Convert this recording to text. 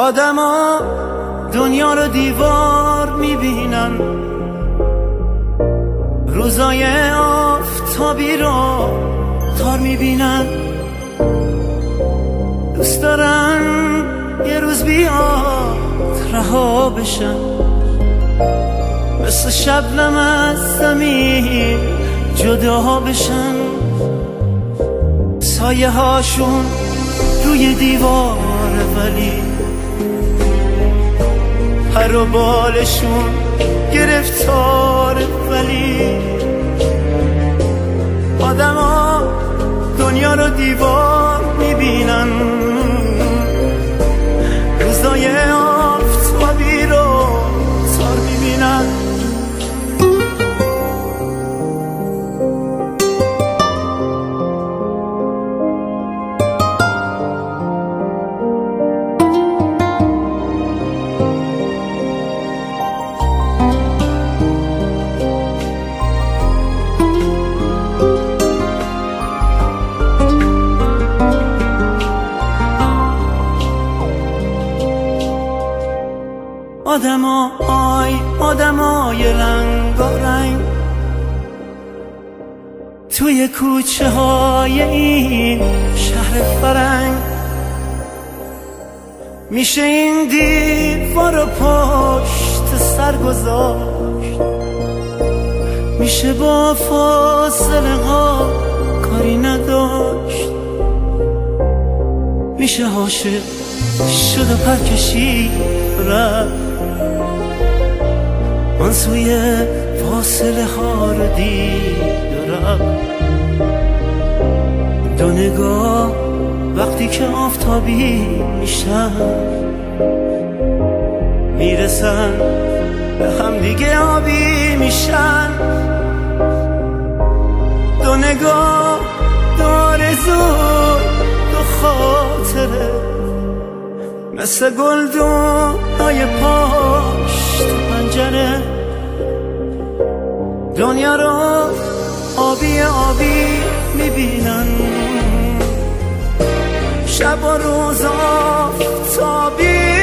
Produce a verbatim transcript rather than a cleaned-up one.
آدما دنیا رو دیوار میبینن، روزای آفتابی رو تار میبینن. دوست دارن یه روز بیاد رها بشن، مثل شبنم از زمین جدا بشن. سایه هاشون روی دیوار ولی پر و بالشون گرفتار. ولی آدما دنیا رو دیوار میبینن، روزای آفتابی رو تار میبینن. آدما آی آدمای رنگارنگ توی کوچه های این شهر فرنگ، میشه این دیوار رو پشت سر گذاشت، میشه با فاصله ها کاری نداشت، میشه عاشق شد و پر کشید رفت، آن سوی فاصله ها رو دید و رفت. دو نگاه وقتی که آفتابی میشن، میرسن به هم دیگه آبی میشن. دو نگاه دو آرزو دو خاطره، مثل گلدونای پشت پنجره. دنیا رو آبی آبی میبینن، شب و روز آفتابی